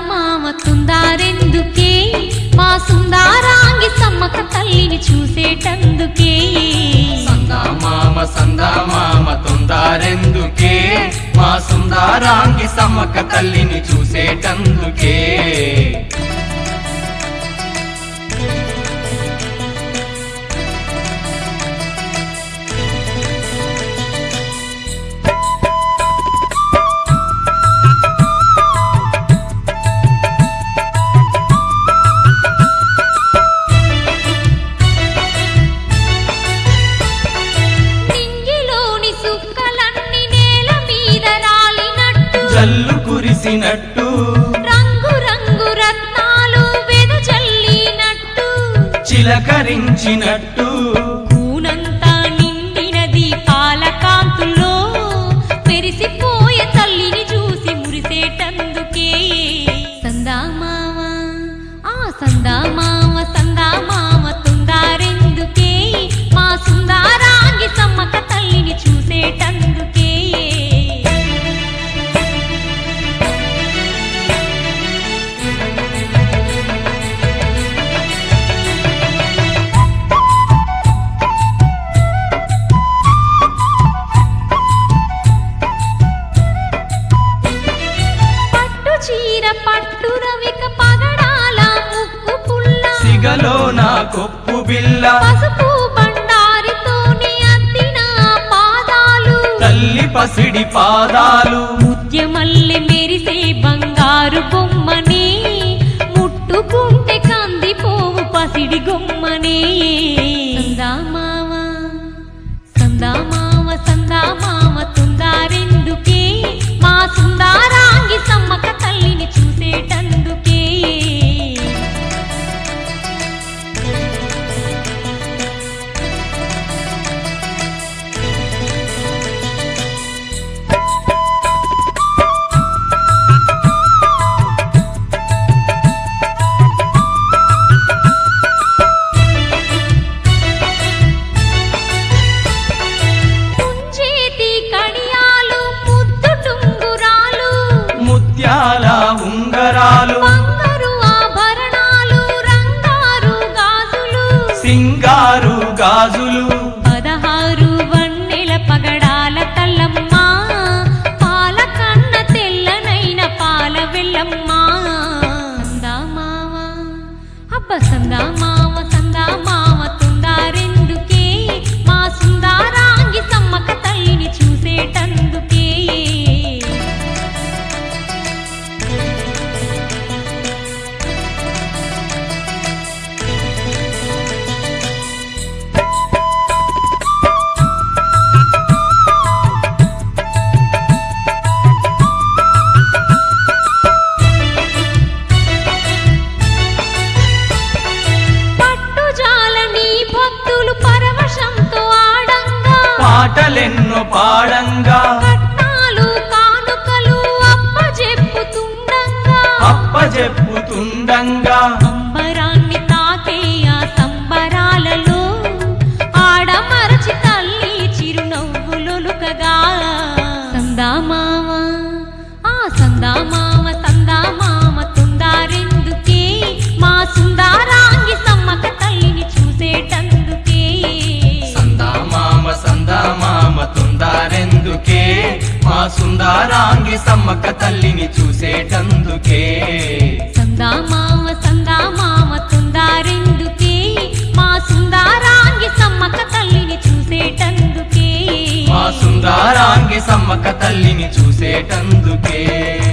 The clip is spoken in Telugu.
మామ తుందారెందుకే మా సుందారాంగి సమ్మక్క తల్లిని చూసేటందుకే సందామామ తుందారెందుకే మా సుందారాంగి సమ్మక్క తల్లిని చూసేటందుకే జల్లు కురిసినట్టు రంగు రంగు రత్నాలు వెదజల్లినట్టు చిలకరించినట్టు కూనంతా నిండినది పాలకాంతుల్లో మెరిసిపోయే తల్లిని చూసి మురిసేటందుకే సందామామ సందామామ తుందారెందుకే మా సుందారాంగి సమ్మక్క తల్లిని చూసేటందుకే పట్టు రవిక పగడాల ముక్కు పుల్ల సిగలో నా కొప్పు బిల్ల పసుపు బండారితోని అద్దిన పాదాలు తల్లి పసిడి పాదాలు ముత్యమల్లె మెరిసే బంగారు బొమ్మనే ముట్టుకుంటే కందిపోవు పసిడి గొమ్మనే సందామామ తుందారెందుకే మా సుందారాంగి సమ్మక్క తల్లిని చూసేటందుకే ముత్యాల ఉంగరాలు బంగారు ఆభరణాలు రంగారు గాజులు సింగారు గాజులు 16 వన్నెల పగడాల తల్లమ్మ పాల కన్న తెల్లనైన పాల వెల్లమ్మ సందామామ తుందారెందుకే మా సుందారాంగి సమ్మక్క తల్లిని చూసేటందుకే పాటలెన్నో పాడంగా కట్నాలు కానుకలు అప్పజెప్పుతుండంగా అంబరాన్ని తాకే ఆ సంబరాలలో ఆడమరచి తల్లి చిరునవ్వులొలుకగా సందామామ తుందారెందుకే మా సుందారాంగి సమ్మక్క తల్లిని చూసేటందుకే సందామామ తుందారెందుకే మా సుందారాంగి సమ్మక్క తల్లిని చూసేటందుకే సందామామ తుందారెందుకే మా సుందారాంగి సమ్మక్క తల్లిని చూసేటందుకే మా సుందారాంగి సమ్మక్క తల్లిని చూసేటందుకే